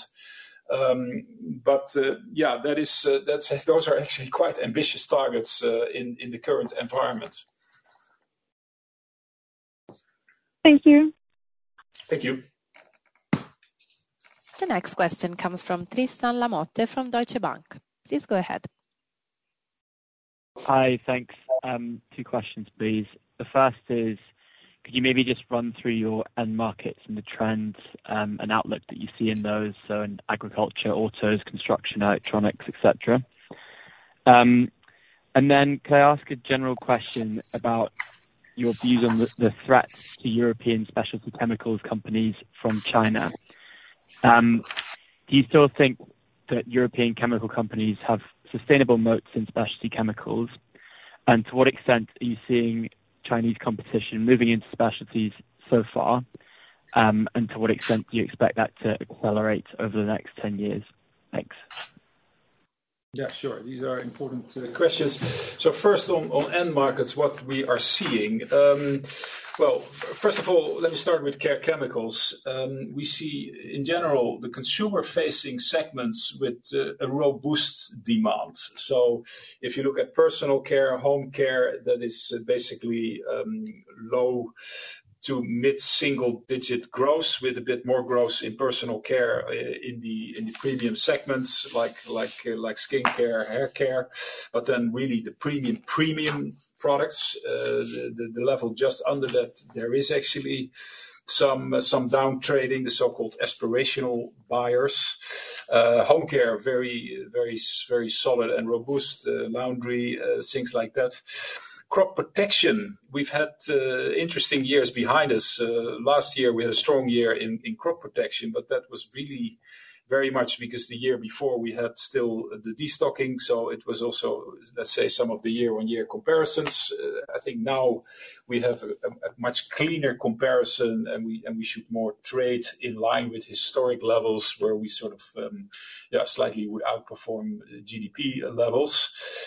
[SPEAKER 2] Those are actually quite ambitious targets in the current environment.
[SPEAKER 9] Thank you.
[SPEAKER 2] Thank you.
[SPEAKER 4] The next question comes from Tristan Lamotte from Deutsche Bank. Please go ahead.
[SPEAKER 10] Hi, thanks. 2 questions, please. The first is, could you maybe just run through your end markets and the trends and outlook that you see in those, so in agriculture, autos, construction, electronics, etc. And then can I ask a general question about your views on the threats to European specialty chemicals companies from China? Do you still think that European chemical companies have sustainable moats in specialty chemicals? And to what extent are you seeing Chinese competition moving into specialties so far? And to what extent do you expect that to accelerate over the next 10 years? Thanks.
[SPEAKER 2] Yeah, sure. These are important questions. So first on end markets, what we are seeing. Well, first of all, let me start with Care Chemicals. We see, in general, the consumer-facing segments with a robust demand. So if you look at personal care, home care, that is basically low to mid-single-digit growth, with a bit more growth in personal care in the premium segments like skincare, hair care, but then really the premium products, the level just under that, there is actually some down trading, the so-called aspirational buyers. Home care, very, very, very solid and robust. Laundry, things like that. Crop protection, we've had interesting years behind us. Last year we had a strong year in crop protection, but that was really very much because the year before we had still the destocking. So it was also, let's say, some of the year-on-year comparisons. I think now we have a much cleaner comparison, and we should more trade in line with historic levels where we sort of slightly would outperform GDP levels.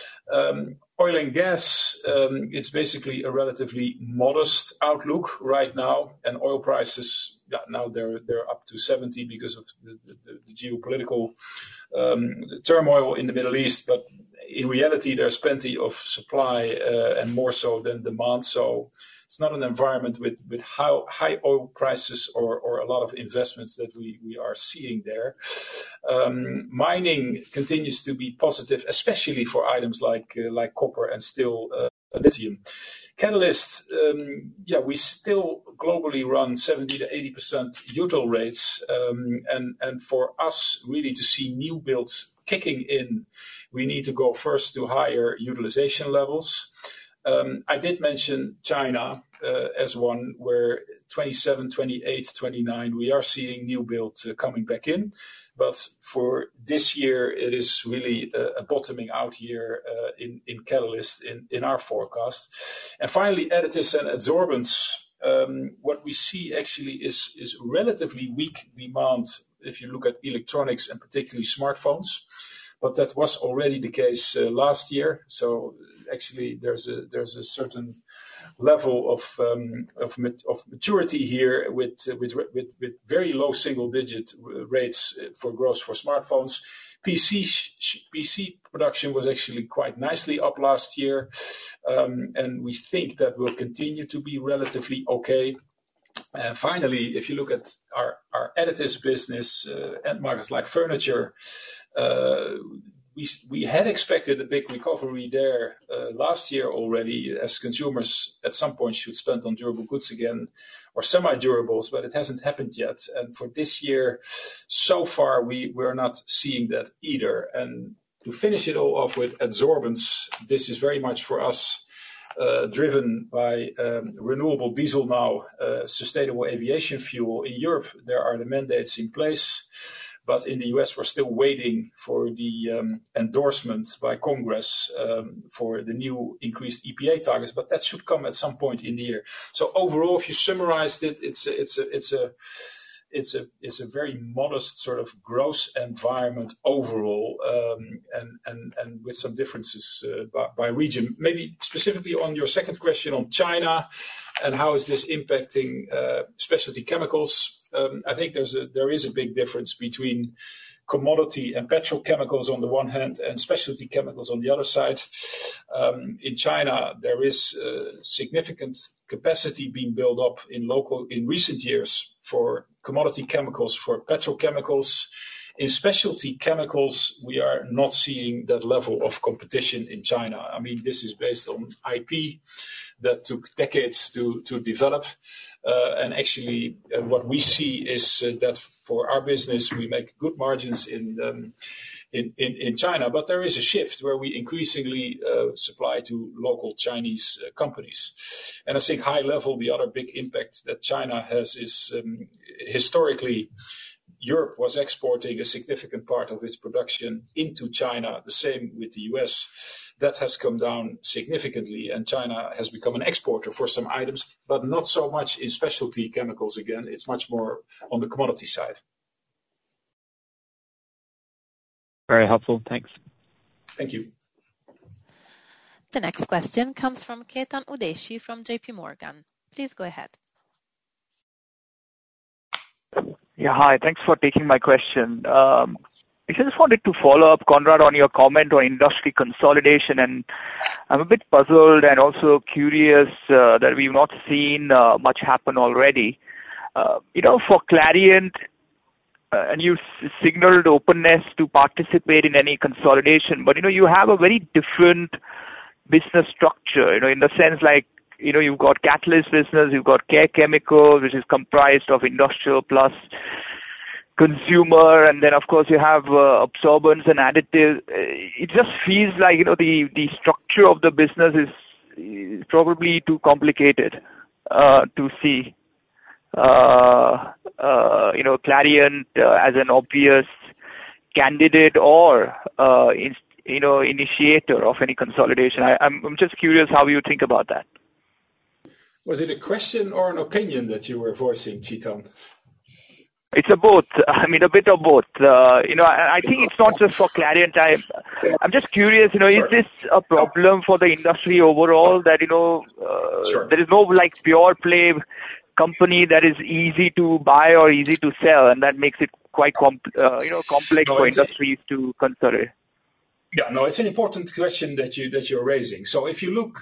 [SPEAKER 2] Oil and gas, it's basically a relatively modest outlook right now, and oil prices, now they're up to 70 because of the geopolitical turmoil in the Middle East. But in reality, there's plenty of supply and more so than demand. So it's not an environment with high oil prices or a lot of investments that we are seeing there. Mining continues to be positive, especially for items like copper and still lithium. Catalyst, we still globally run 70 to 80% util rates, and for us really to see new builds kicking in, we need to go first to higher utilization levels. I did mention China as one where 27, 28, 29, we are seeing new build coming back in. But for this year, it is really a bottoming out year in Catalyst in our forecast. And finally, additives and adsorbents. What we see actually is relatively weak demand if you look at electronics and particularly smartphones. But that was already the case last year. So actually, there's a certain level of maturity here with very low single-digit rates for growth for smartphones. PC production was actually quite nicely up last year, and we think that will continue to be relatively okay. And finally, if you look at our additives business, end markets like furniture, we had expected a big recovery there last year already, as consumers at some point should spend on durable goods again or semi-durables, but it hasn't happened yet. And for this year, so far, we're not seeing that either. And to finish it all off with adsorbents, this is very much for us driven by renewable diesel now, sustainable aviation fuel. In Europe, there are the mandates in place. But in the US, we're still waiting for the endorsement by Congress for the new increased EPA targets, but that should come at some point in the year. So overall, if you summarized it, it's a very modest sort of growth environment overall, and with some differences by region. Maybe specifically on your second question on China and how is this impacting specialty chemicals. I think there is a big difference between commodity and petrochemicals on the one hand and specialty chemicals on the other side. In China, there is significant capacity being built up in recent years for commodity chemicals, for petrochemicals. In specialty chemicals, we are not seeing that level of competition in China. I mean, this is based on IP that took decades to develop. And actually, what we see is that for our business, we make good margins in China, but there is a shift where we increasingly supply to local Chinese companies. And I think high level, the other big impact that China has is historically, Europe was exporting a significant part of its production into China, the same with the US. That has come down significantly, and China has become an exporter for some items, but not so much in specialty chemicals again. It's much more on the commodity side.
[SPEAKER 10] Very helpful. Thanks.
[SPEAKER 2] Thank you.
[SPEAKER 4] The next question comes from Chetan Udeshi from JP Morgan. Please go ahead.
[SPEAKER 11] Yeah, hi. Thanks for taking my question. I just wanted to follow up, Conrad, on your comment on industry consolidation, and I'm a bit puzzled and also curious that we've not seen much happen already. For Clariant, and you signaled openness to participate in any consolidation, but you have a very different business structure, in the sense like, you've got catalyst business, you've got care chemicals, which is comprised of industrial plus consumer, and then of course you have absorbents and additives. It just feels like the structure of the business is probably too complicated to see Clariant as an obvious candidate or initiator of any consolidation. I'm just curious how you think about that.
[SPEAKER 2] Was it a question or an opinion that you were voicing, Chetan?
[SPEAKER 11] It's a both. I mean, a bit of both. I think it's not just for Clariant. I'm just curious, is this a problem for the industry overall that,
[SPEAKER 2] Sure.
[SPEAKER 11] There is no pure play company that is easy to buy or easy to sell, and that makes it quite complex for industries to consider.
[SPEAKER 2] Yeah, no, it's an important question that you're raising. So if you look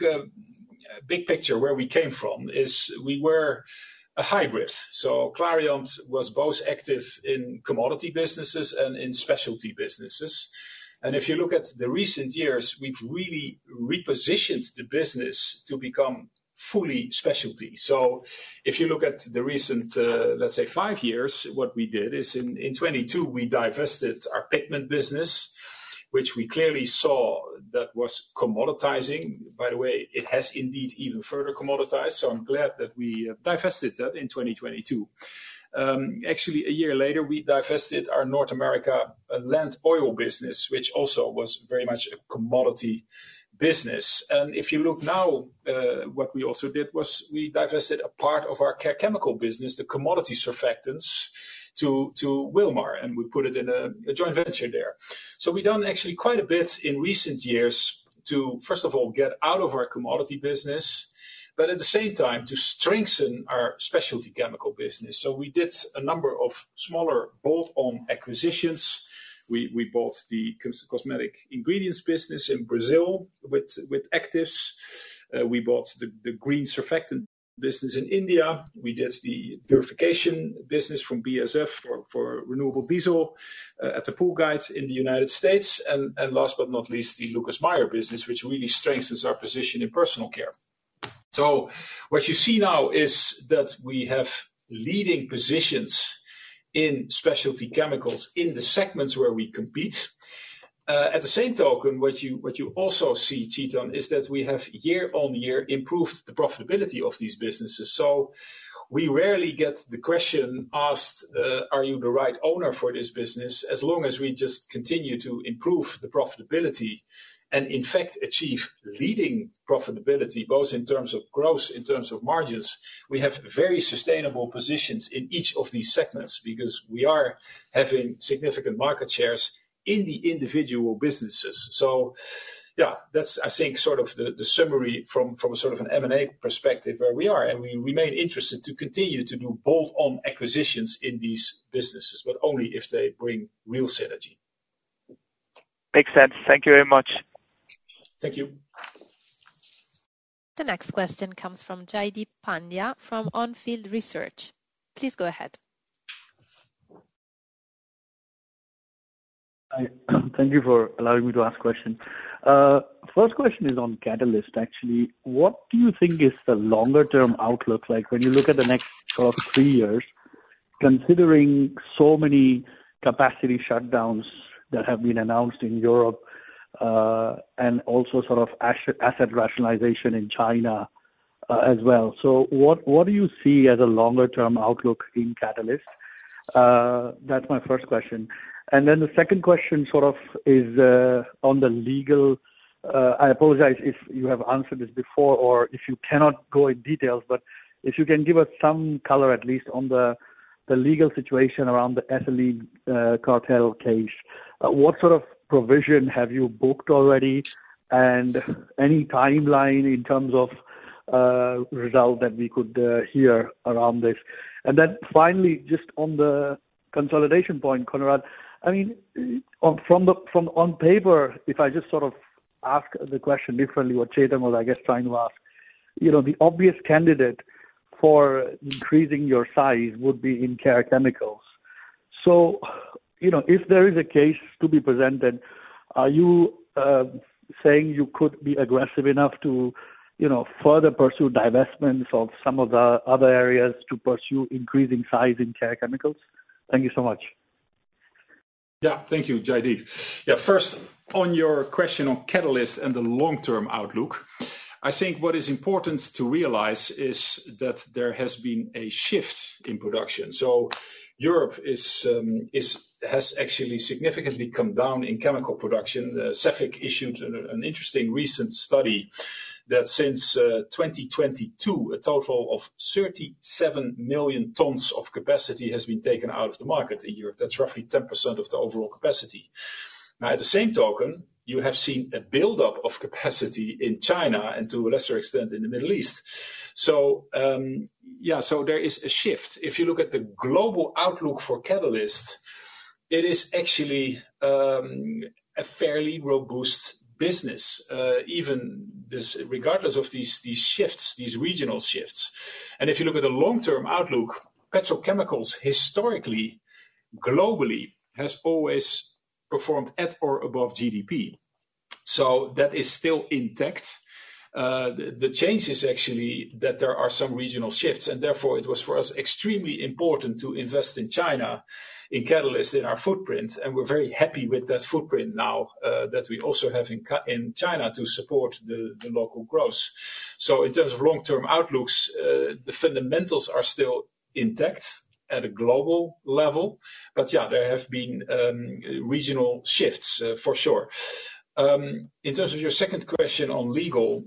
[SPEAKER 2] big picture, where we came from is we were a hybrid. So Clariant was both active in commodity businesses and in specialty businesses. And if you look at the recent years, we've really repositioned the business to become fully specialty. So if you look at the recent, let's say 5 years, what we did is in 22, we divested our pigment business, which we clearly saw that was commoditizing. By the way, it has indeed even further commoditized. So I'm glad that we divested that in 2022. Actually, a year later, we divested our North America land oil business, which also was very much a commodity business. And if you look now, what we also did was we divested a part of our care chemical business, the commodity surfactants, to Wilmar, and we put it in a joint venture there. So we've done actually quite a bit in recent years to, first of all, get out of our commodity business, but at the same time to strengthen our specialty chemical business. So we did a number of smaller bolt-on acquisitions. We bought the cosmetic ingredients business in Brazil with actives. We bought the green surfactant business in India. We did the purification business from BASF for renewable diesel at the Poolguide in the United States. And last but not least, the Lucas Meyer business, which really strengthens our position in personal care. So what you see now is that we have leading positions in specialty chemicals in the segments where we compete. At the same token, what you also see, Chetan, is that we have year on year improved the profitability of these businesses. So we rarely get the question asked, are you the right owner for this business? As long as we just continue to improve the profitability and in fact achieve leading profitability, both in terms of growth, in terms of margins, we have very sustainable positions in each of these segments because we are having significant market shares in the individual businesses. So yeah, that's, I think, sort of the summary from a sort of an M&A perspective where we are. And we remain interested to continue to do bolt-on acquisitions in these businesses, but only if they bring real synergy.
[SPEAKER 11] Makes sense. Thank you very much.
[SPEAKER 2] Thank you.
[SPEAKER 4] The next question comes from Jaideep Pandya from On Field Research. Please go ahead.
[SPEAKER 12] Thank you for allowing me to ask questions. First question is on Catalyst, actually. What do you think is the longer-term outlook like when you look at the next sort of 3 years, considering so many capacity shutdowns that have been announced in Europe, and also sort of asset rationalization in China as well. So what do you see as a longer-term outlook in Catalyst? That's my first question. And then the second question sort of is on the legal. I apologize if you have answered this before or if you cannot go in details, but if you can give us some color at least on the legal situation around the ethylene cartel case. What sort of provision have you booked already, and any timeline in terms of result that we could hear around this? And then finally, just on the consolidation point, Conrad, I mean, on paper, if I just sort of ask the question differently, what Chetan was, I guess, trying to ask, the obvious candidate for increasing your size would be in Care Chemicals. So, if there is a case to be presented, are you saying you could be aggressive enough to, further pursue divestments of some of the other areas to pursue increasing size in Care Chemicals? Thank you so much.
[SPEAKER 2] Yeah, thank you, Jaideep. Yeah, first, on your question on Catalyst and the long-term outlook, I think what is important to realize is that there has been a shift in production. So Europe has actually significantly come down in chemical production. Cefic issued an interesting recent study that since 2022, a total of 37 million tons of capacity has been taken out of the market in Europe. That's roughly 10% of the overall capacity. Now, at the same token, you have seen a buildup of capacity in China and to a lesser extent in the Middle East. So, so there is a shift. If you look at the global outlook for Catalyst, it is actually a fairly robust business, even this, regardless of these shifts, these regional shifts. And if you look at the long-term outlook, petrochemicals historically, globally, has always performed at or above GDP. So that is still intact. The change is actually that there are some regional shifts, and therefore it was for us extremely important to invest in China, in Catalyst, in our footprint, and we're very happy with that footprint now that we also have in China to support the local growth. So in terms of long-term outlooks, the fundamentals are still intact at a global level, but there have been regional shifts for sure. In terms of your second question on legal,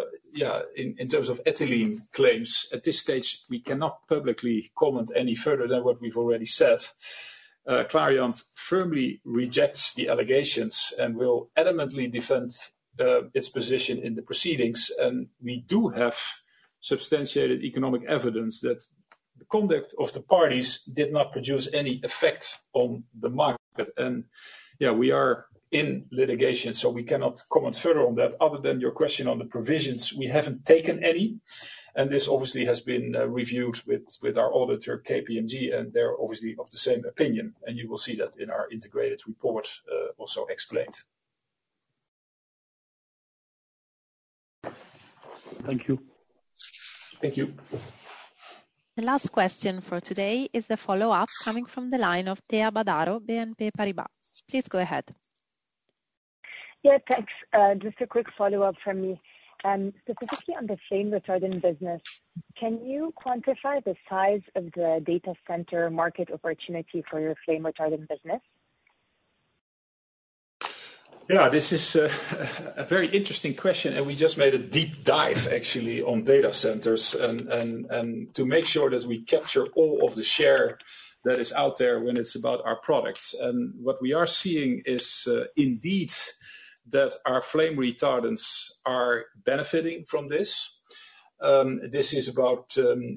[SPEAKER 2] in terms of ethylene claims, at this stage, we cannot publicly comment any further than what we've already said. Clariant firmly rejects the allegations and will adamantly defend its position in the proceedings. And we do have substantiated economic evidence that the conduct of the parties did not produce any effect on the market. And we are in litigation, so we cannot comment further on that. Other than your question on the provisions, we haven't taken any. And this obviously has been reviewed with our auditor, KPMG, and they're obviously of the same opinion. And you will see that in our integrated report also explained.
[SPEAKER 12] Thank you.
[SPEAKER 2] Thank you.
[SPEAKER 4] The last question for today is a follow-up coming from the line of Thea Badaro, BNP Paribas. Please go ahead.
[SPEAKER 5] Yeah, thanks. Just a quick follow-up from me. Specifically on the flame retardant business, Can you quantify the size of the data center market opportunity for your flame retardant business?
[SPEAKER 2] Yeah, this is a very interesting question, and we just made a deep dive actually on data centers and to make sure that we capture all of the share that is out there when it's about our products. And what we are seeing is indeed that our flame retardants are benefiting from this. This is about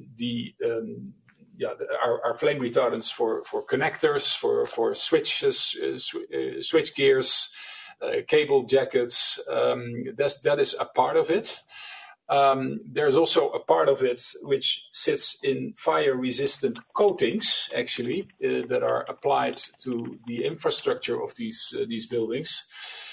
[SPEAKER 2] our flame retardants for connectors, for switches, switch gears, cable jackets. That is a part of it. There's also a part of it which sits in fire-resistant coatings, actually, that are applied to the infrastructure of these buildings.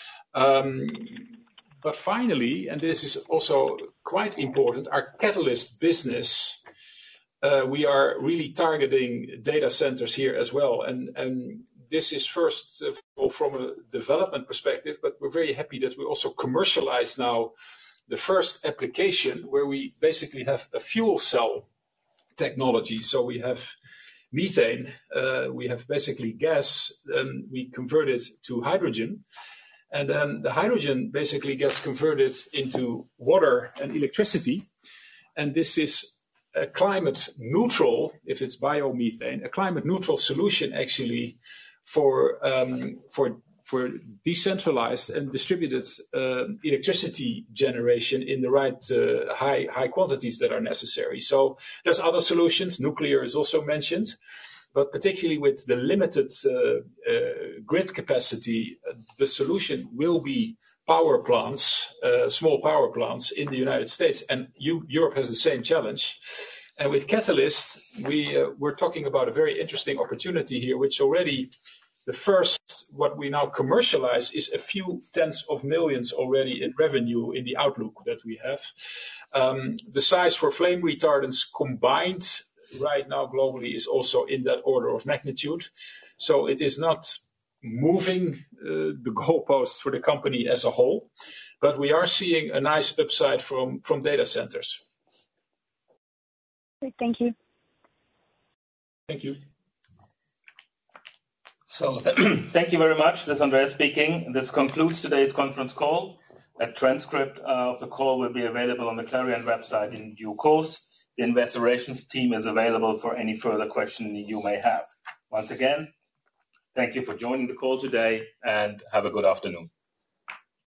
[SPEAKER 2] But finally, and this is also quite important, our catalyst business, we are really targeting data centers here as well. And this is first of all from a development perspective, but we're very happy that we also commercialize now the first application where we basically have a fuel cell technology. So we have methane, we have basically gas, and we convert it to hydrogen. And then the hydrogen basically gets converted into water and electricity. And this is a climate neutral, if it's biomethane, a climate neutral solution actually for decentralized and distributed electricity generation in the right high quantities that are necessary. So there's other solutions. Nuclear is also mentioned. But particularly with the limited grid capacity, the solution will be power plants, small power plants in the United States. And Europe has the same challenge. And with Catalyst, we're talking about a very interesting opportunity here, which already the first, what we now commercialize is a few tens of millions already in revenue in the outlook that we have. The size for flame retardants combined right now globally is also in that order of magnitude. So it is not moving the goalposts for the company as a whole, but we are seeing a nice upside from data centers.
[SPEAKER 5] Great, thank you.
[SPEAKER 2] Thank you.
[SPEAKER 1] So thank you very much. This is Andreas speaking. This concludes today's conference call. A transcript of the call will be available on the Clariant website in due course. The investor relations team is available for any further question you may have. Once again, thank you for joining the call today and have a good afternoon.